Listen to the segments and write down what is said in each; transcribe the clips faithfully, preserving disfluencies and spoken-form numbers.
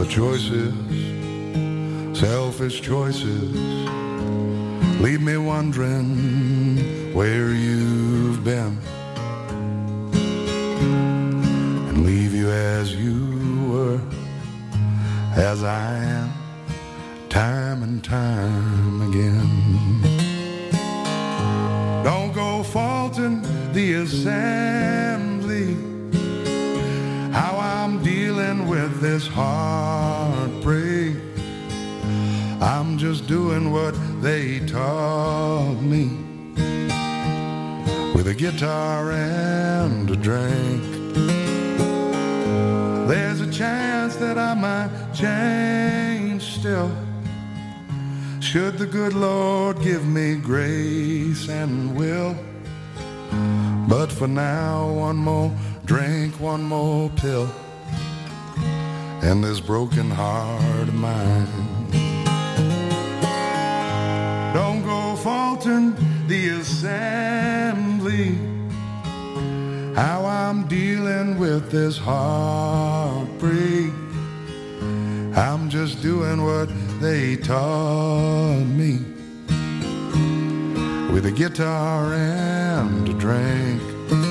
choices, selfish choices, leave me wondering where you've been, and leave you as you were, as I am, time and time again. Don't go faulting the assembly, how I'm dealing with this heartbreak. I'm just doing what they taught me, with a guitar and a drink. There's a chance that I might change still, should the good Lord give me grace and will. But for now, one more drink, one more pill, and this broken heart of mine. Don't go faulting the assembly, how I'm dealing with this heartbreak. I'm just doing what they taught me, with a guitar and a drink.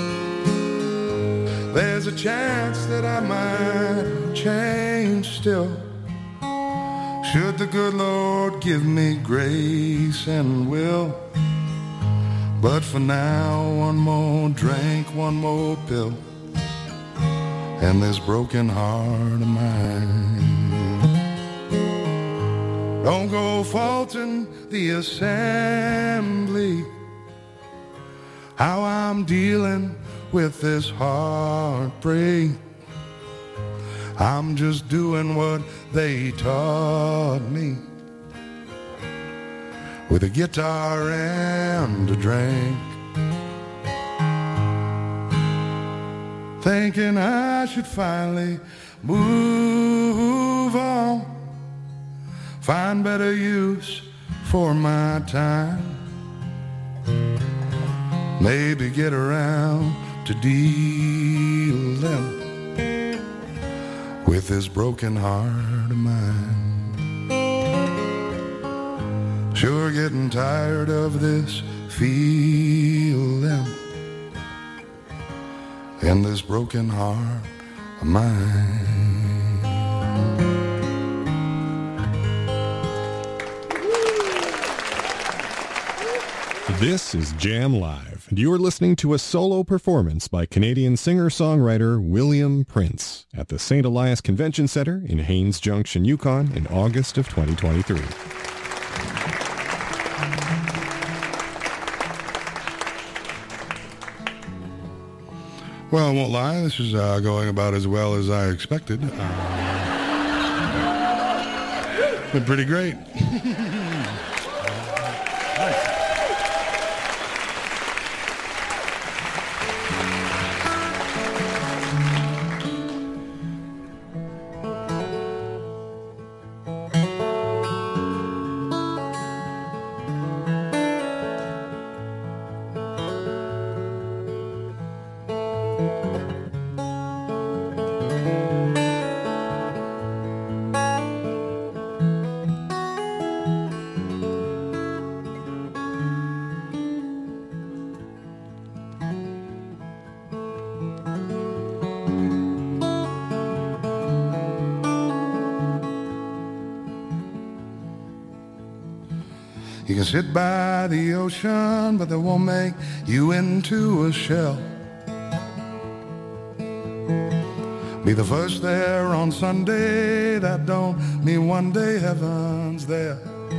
There's a chance that I might change still, should the good Lord give me grace and will. But for now, one more drink, one more pill, and this broken heart of mine. Don't go faulting the assembly, how I'm dealing with this heartbreak. I'm just doing what they taught me, with a guitar and a drink. Thinking I should finally move on, find better use for my time, maybe get around to dealing with this broken heart of mine. Sure getting tired of this feeling and this broken heart of mine. This is Jam Live, and you are listening to a solo performance by Canadian singer-songwriter William Prince at the Saint Elias Convention Center in Haines Junction, Yukon in August of twenty twenty-three. Well, I won't lie, this is uh, going about as well as I expected. Uh, been pretty great. You can sit by the ocean, but that won't make you into a shell. Be the first there on Sunday, that don't mean one day heaven's there.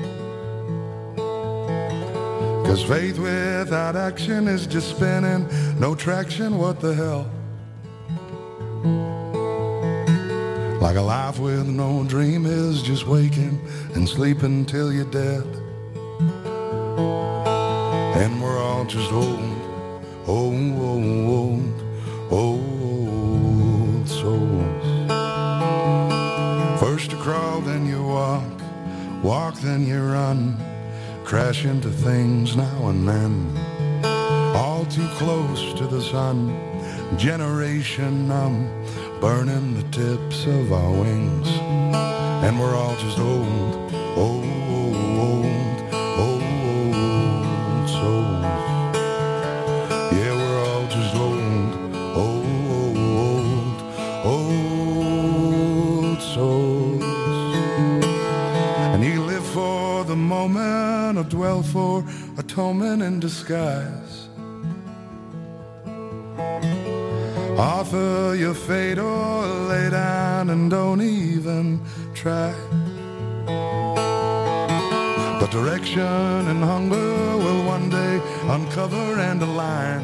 'Cause faith without action is just spinning, no traction, what the hell? Like a life with no dream is just waking and sleeping till you're dead. And we're all just old, old, old, old souls. First you crawl, then you walk, walk, then you run, crash into things now and then. All too close to the sun, generation numb, burning the tips of our wings. and we're all just old, old, old, old, old souls. Yeah, we're all just old, old, old, old souls. And you live for the moment or dwell for atonement in disguise. Author your fate or lay down and don't even try. But direction and hunger will one day uncover and align.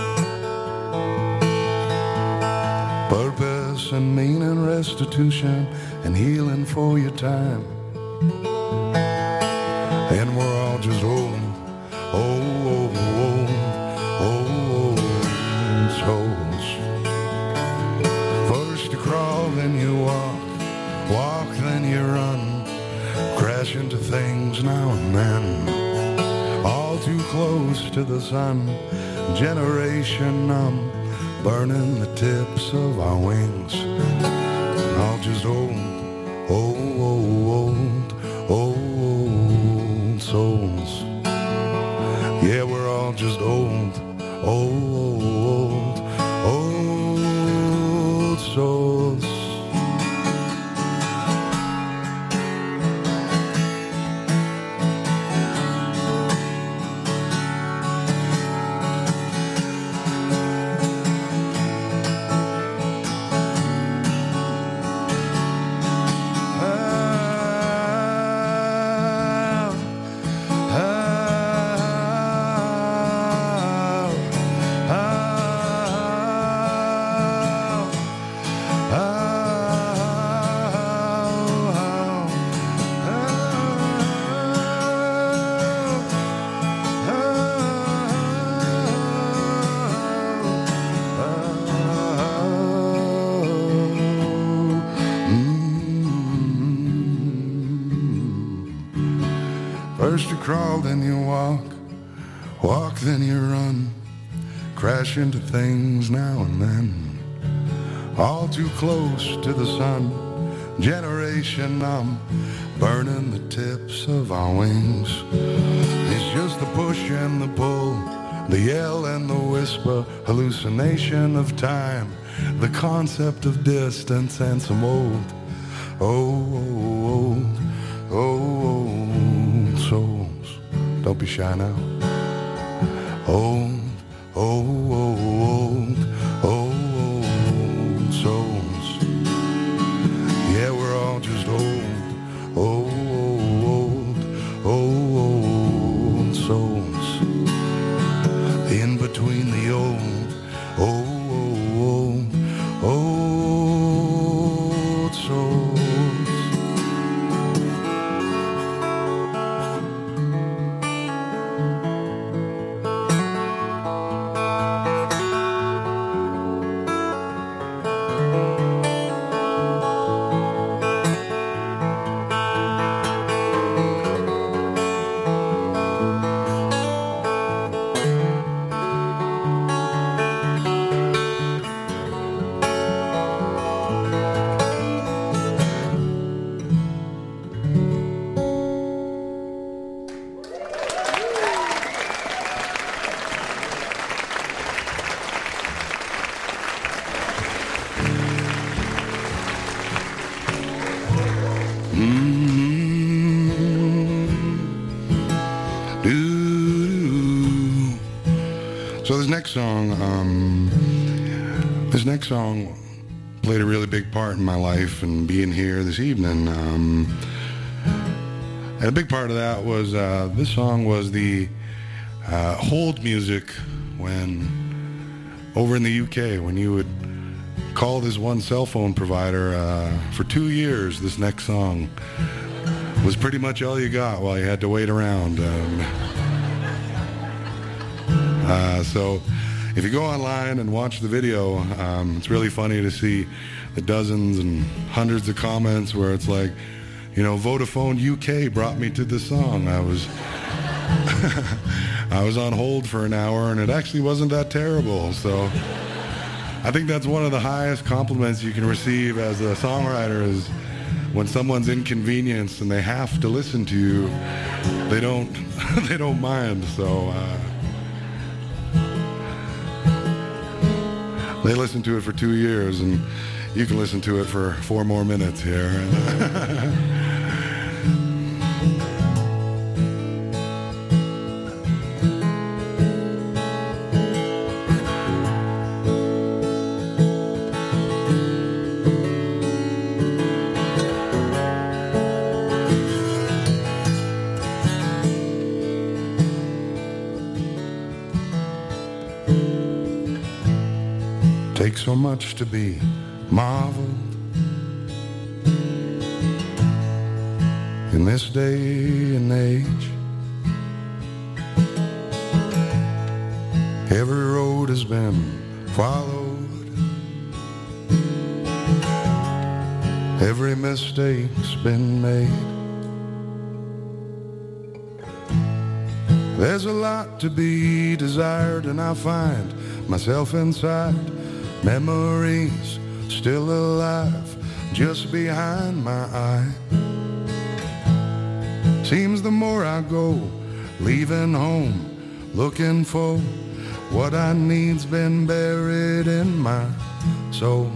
Purpose and meaning, restitution and healing for your time. And we're all just old, old, old, old, old souls. First you crawl, then you walk, walk, then you run, crash into things now and then, all too close to the sun, generation numb, burning the tips of our wings, and all just old, old, old, old, old souls. Yeah, we're all just old, old, old, old souls. First you crawl, then you walk, walk, then you run, crash into things now and then, all too close to the sun, generation numb, burning the tips of our wings. It's just the push and the pull, the yell and the whisper, hallucination of time, the concept of distance and some old, old, old, old souls. Don't be shy now. Old, old, old, old, old souls. Yeah, we're all just old, old, old, old souls. In between the old, old, old souls. So this next song, um, this next song played a really big part in my life and being here this evening. Um, and a big part of that was uh, this song was the uh, hold music when over in the U K when you would call this one cell phone provider uh, for two years. This next song was pretty much all you got while you had to wait around. Um, Uh, so if you go online and watch the video, um, it's really funny to see the dozens and hundreds of comments where it's like, you know, Vodafone U K brought me to this song. I was I was on hold for an hour and it actually wasn't that terrible. So I think that's one of the highest compliments you can receive as a songwriter is when someone's inconvenienced and they have to listen to you, they don't they don't mind. So uh, they listen to it for two years, and you can listen to it for four more minutes here. Takes so much to be marveled in this day and age. Every road has been followed, every mistake's been made. There's a lot to be desired, and I find myself inside memories still alive just behind my eye. Seems the more I go, leaving home, looking for what I need's been buried in my soul.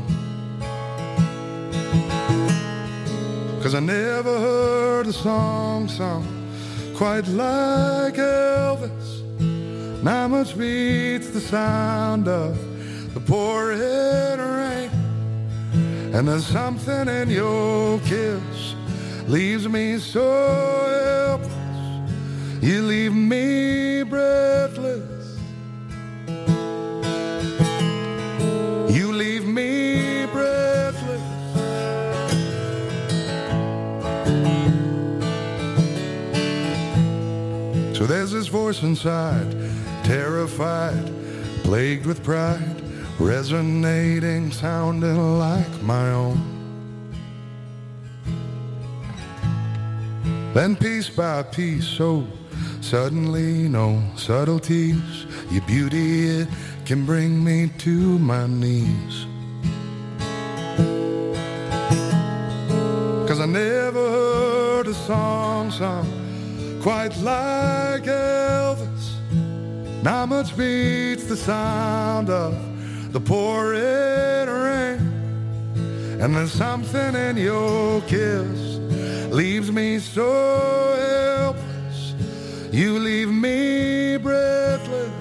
'Cause I never heard a song sung quite like Elvis. Not much beats the sound of the pouring rain, and there's something in your kiss leaves me so helpless. You leave me breathless. You leave me breathless. So there's this voice inside, terrified, plagued with pride, resonating, sounding like my own. Then piece by piece, so suddenly, no subtleties, your beauty, it can bring me to my knees. 'Cause I never heard a song sung quite like Elvis. Not much beats the sound of the pouring rain, and there's something in your kiss leaves me so helpless. You leave me breathless.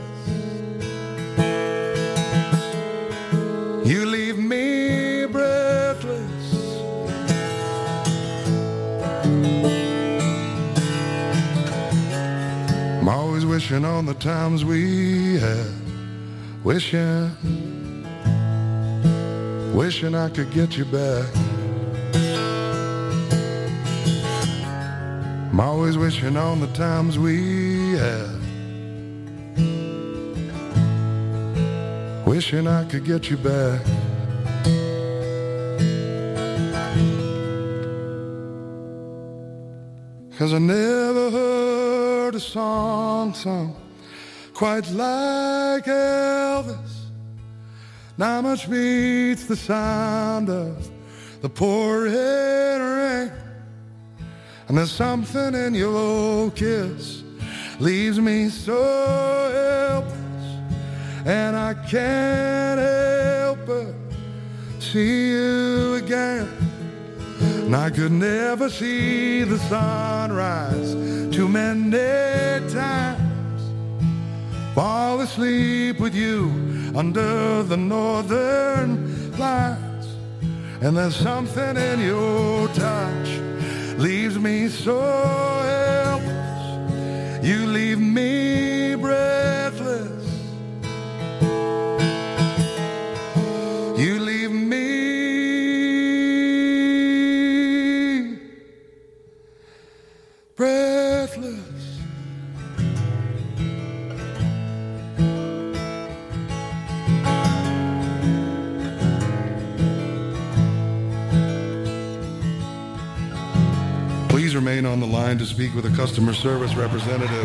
You leave me breathless. I'm always wishing on the times we had, wishing Wishing I could get you back. I'm always wishing on the times we had, wishing I could get you back. Cause I never heard a song sung quite like Elvis. Not much beats the sound of the pouring rain, and there's something in your kiss leaves me so helpless, and I can't help but see you again. And I could never see the sunrise too many times, fall asleep with you under the northern lights, and there's something in your touch leaves me so helpless. You leave me breathless. You leave me breathless. Please remain on the line to speak with a customer service representative.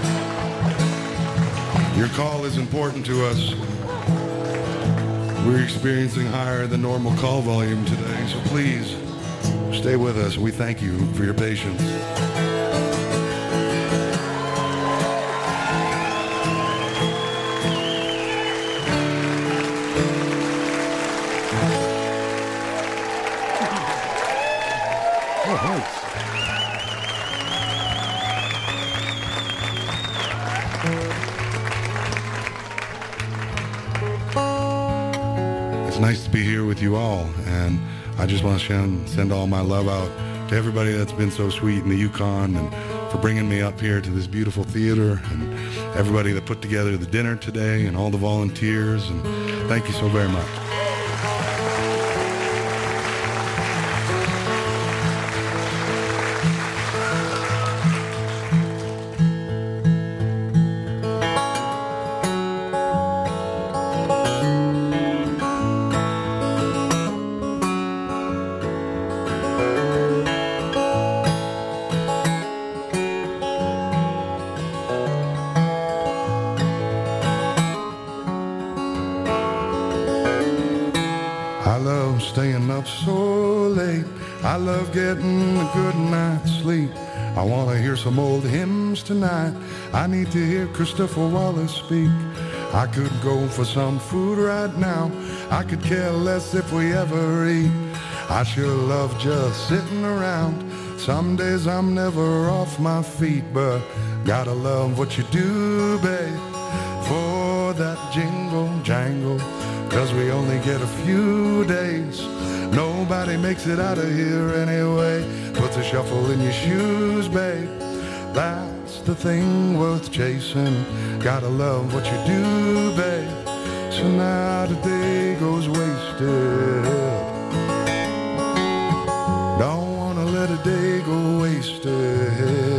Your call is important to us. We're experiencing higher than normal call volume today, so please Stay with us. We thank you for your patience. It's nice to be here with you all, and I just want to send all my love out to everybody that's been so sweet in the Yukon and for bringing me up here to this beautiful theater, and everybody that put together the dinner today and all the volunteers, and thank you so very much. I love staying up so late. I love getting a good night's sleep. I want to hear some old hymns tonight. I need to hear Christopher Wallace speak. I could go for some food right now. I could care less if we ever eat. I sure love just sitting around. Some days I'm never off my feet, but gotta love what you do, babe, for that jingle jangle. Cause we only get a few days. Nobody makes it out of here anyway. Puts a shuffle in your shoes, babe. That's the thing worth chasing. Gotta love what you do, babe. So now the day goes wasted. Don't wanna let a day go wasted.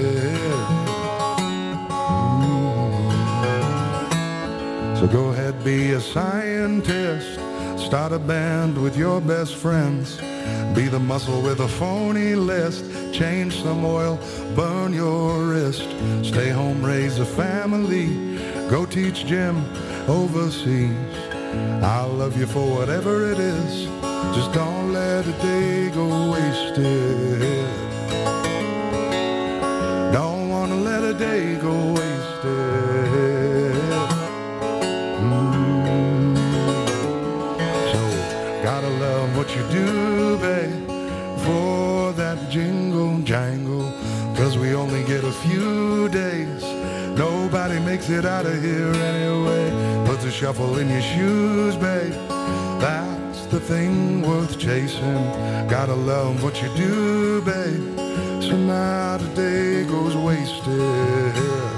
So go ahead, be a scientist. Start a band with your best friends. Be the muscle with a phony list. Change some oil, burn your wrist. Stay home, raise a family. Go teach gym overseas. I'll love you for whatever it is. Just don't let a day go wasted. Don't wanna let a day go wasted. Gotta love what you do, babe, for that jingle jangle. Cause we only get a few days. Nobody makes it out of here anyway. Puts a shuffle in your shoes, babe. That's the thing worth chasing. Gotta love what you do, babe. So now the day goes wasted.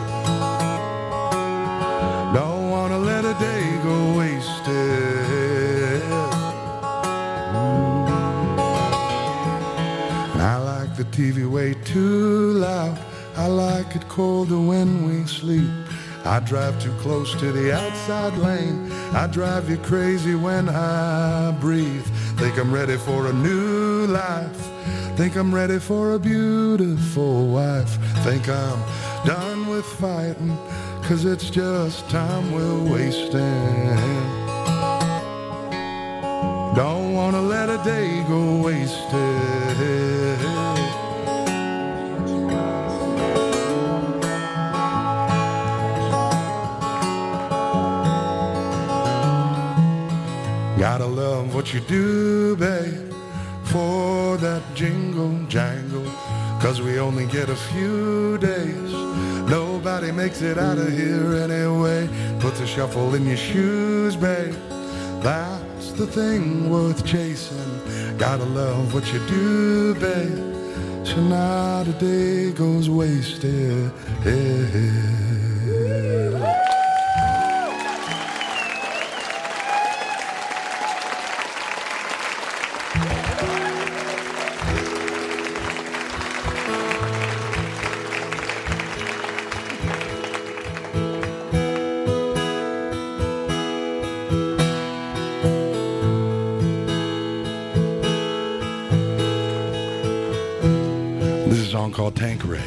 Don't wanna let a day go wasted. I like the T V way too loud. I like it colder when we sleep. I drive too close to the outside lane. I drive you crazy when I breathe. Think I'm ready for a new life. Think I'm ready for a beautiful wife. Think I'm done with fighting, cause it's just time we're wasting. Don't wanna let a day go wasted. Gotta love what you do, babe, for that jingle jangle. Cause we only get a few days. Nobody makes it out of here anyway. Puts a shuffle in your shoes, babe. That's the thing worth chasing. Gotta love what you do, babe. So now the day goes wasted. This is a song called Tanqueray.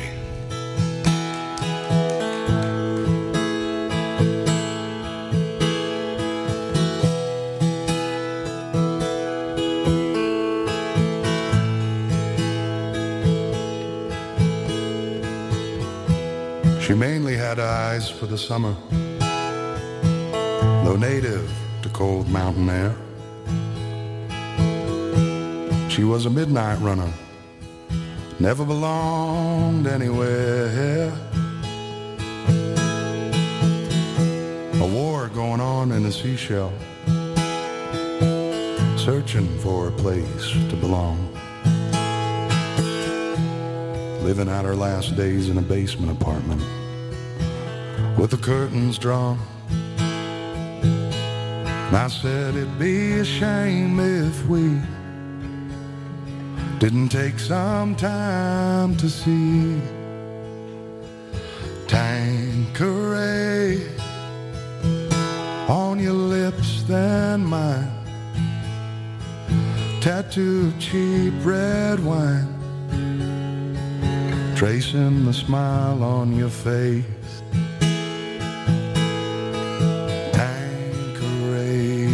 eyes for the summer, though native to cold mountain air. She was a midnight runner, never belonged anywhere. A war going on in a seashell, searching for a place to belong. Living out her last days in a basement apartment with the curtains drawn. And I said it'd be a shame if we didn't take some time to see Tanqueray on your lips than mine, tattooed cheap red wine, tracing the smile on your face. Tanqueray.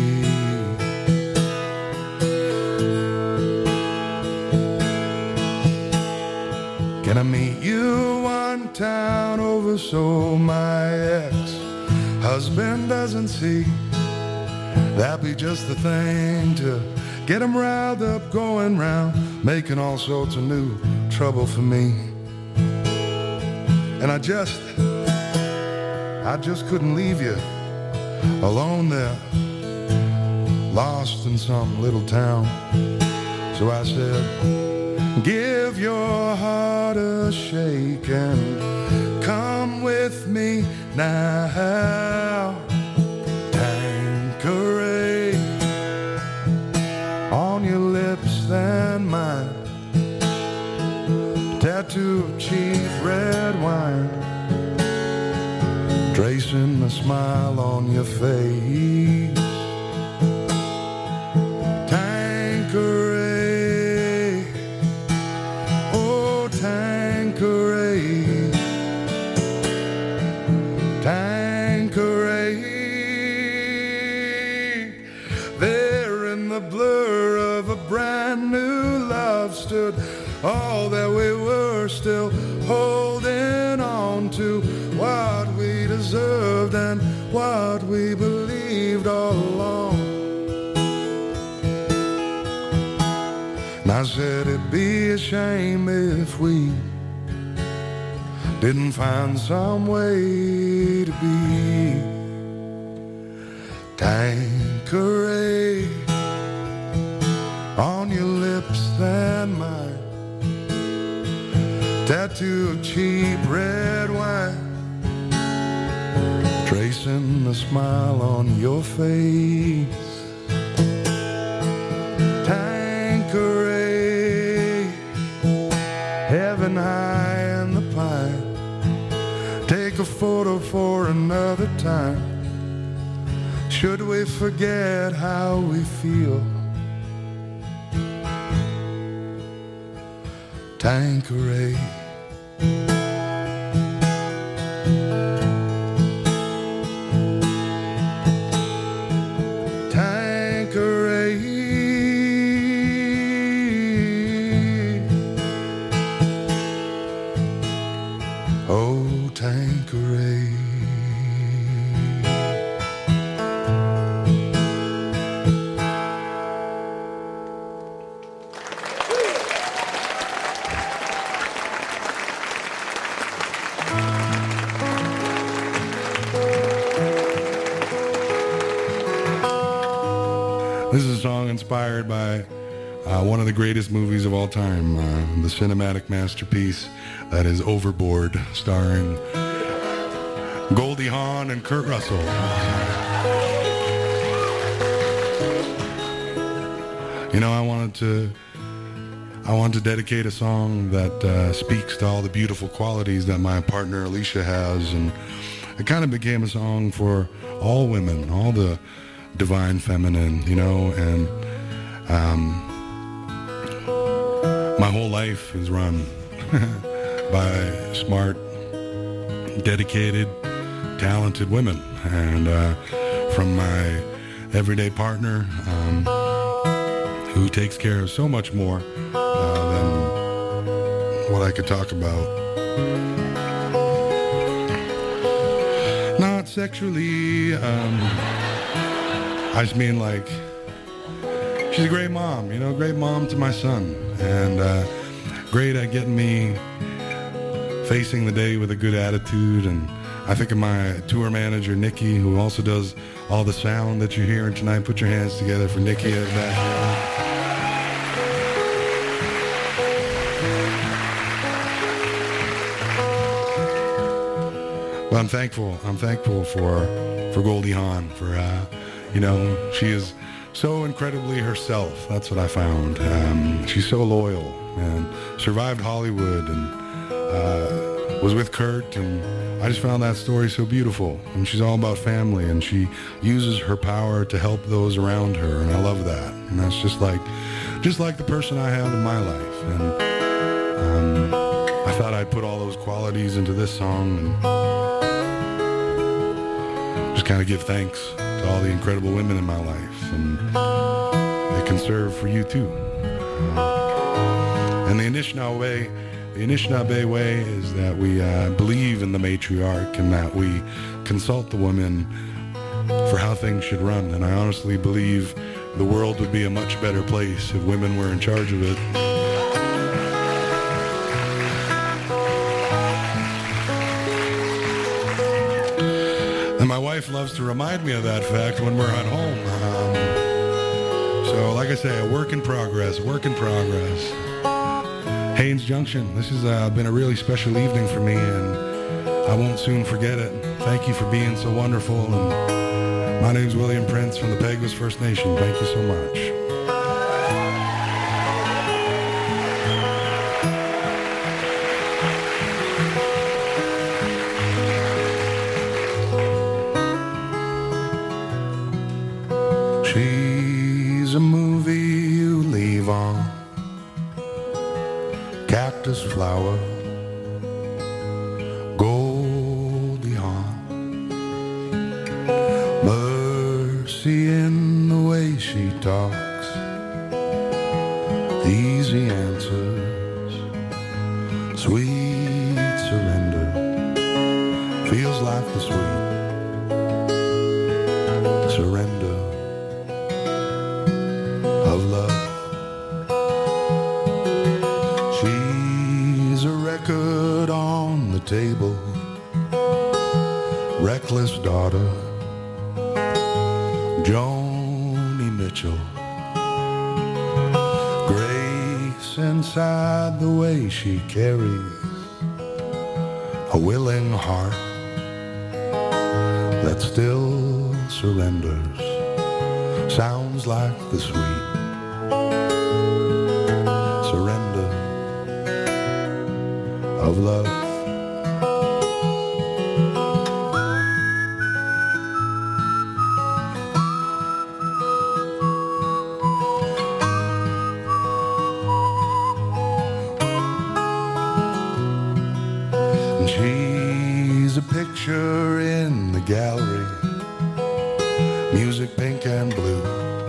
Can I meet you one town over so my ex-husband doesn't see? That'd be just the thing to get him riled up, going round, making all sorts of new trouble for me. And I just, I just couldn't leave you alone there, lost in some little town. So I said, give your heart a shake and come with me now. Tanqueray on your lips than mine, tattoo of cheap red wine, tracing a smile on your face. Tanqueray, oh Tanqueray, Tanqueray. There in the blur of a brand new love stood all that we were, still holding on to what we deserved and what we believed all along. And I said it'd be a shame if we didn't find some way to be Tanqueray on your lips than mine, tattoo of cheap red wine, tracing the smile on your face. Tanqueray, heaven high in the pine, take a photo for another time. Should we forget how we feel? Tanqueray. Tanqueray. Oh, Tanqueray. This is a song inspired by uh, one of the greatest movies of all time, uh, the cinematic masterpiece that is Overboard, starring Goldie Hawn and Kurt Russell. You know, I wanted to, I wanted to dedicate a song that uh, speaks to all the beautiful qualities that my partner Alicia has, and it kind of became a song for all women, all the divine feminine, you know, and um, my whole life is run by smart, dedicated, talented women, and uh, from my everyday partner, um, who takes care of so much more uh, than what I could talk about. sexually. Um, I just mean like, she's a great mom, you know, great mom to my son. And uh, great at getting me facing the day with a good attitude. And I think of my tour manager, Nikki, who also does all the sound that you're hearing tonight. Put your hands together for Nikki at the back there. Well, I'm thankful. I'm thankful for for Goldie Hawn. For uh, you know, she is so incredibly herself. That's what I found. Um, she's so loyal and survived Hollywood and uh, was with Kurt. And I just found that story so beautiful. And she's all about family. And she uses her power to help those around her. And I love that. And that's just like just like the person I have in my life. And um, I thought I'd put all those qualities into this song and just kind of give thanks to all the incredible women in my life, and it can serve for you too. Uh, and the Anishinaabe way, the Anishinaabe way is that we uh, believe in the matriarch and that we consult the women for how things should run. And I honestly believe the world would be a much better place if women were in charge of it. And my wife loves to remind me of that fact when we're at home. Um, so, like I say, a work in progress, work in progress. Haines Junction, this has uh, been a really special evening for me, and I won't soon forget it. Thank you for being so wonderful. And my name's William Prince from the Peguis First Nation. Thank you so much. She's a movie you leave on, cactus flower, Goldie Hawn. Mercy in the way she talks, easy answers, sweet surrender, feels like the sweet surrender of love. She's a record on the table, reckless daughter, Joni Mitchell. Grace inside the way she carries a willing heart that still surrenders. Sounds like the sweet surrender of love. And she's a picture in the gallery, music pink and blue,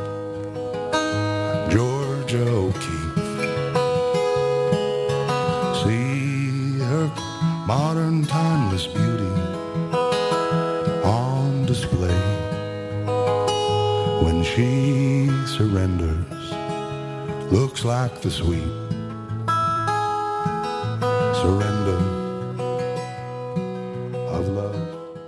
Georgia O'Keeffe. See her modern timeless beauty on display when she surrenders. Looks like the sweet surrender of love.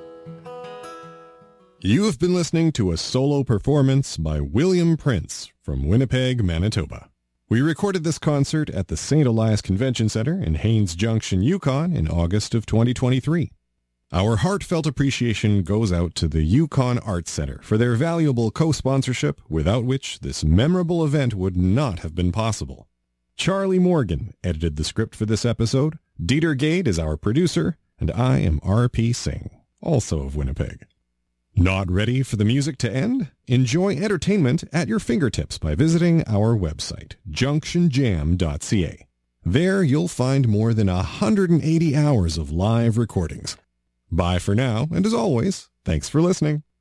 You have been listening to a solo performance by William Prince from Winnipeg, Manitoba. We recorded this concert at the Saint Elias Convention Center in Haines Junction, Yukon in August of twenty twenty-three. Our heartfelt appreciation goes out to the Yukon Arts Center for their valuable co-sponsorship, without which this memorable event would not have been possible. Charlie Morgan edited the script for this episode, Dieter Gade is our producer, and I am R P Singh, also of Winnipeg. Not ready for the music to end? Enjoy entertainment at your fingertips by visiting our website, junction jam dot c a. There you'll find more than one hundred eighty hours of live recordings. Bye for now, and as always, thanks for listening.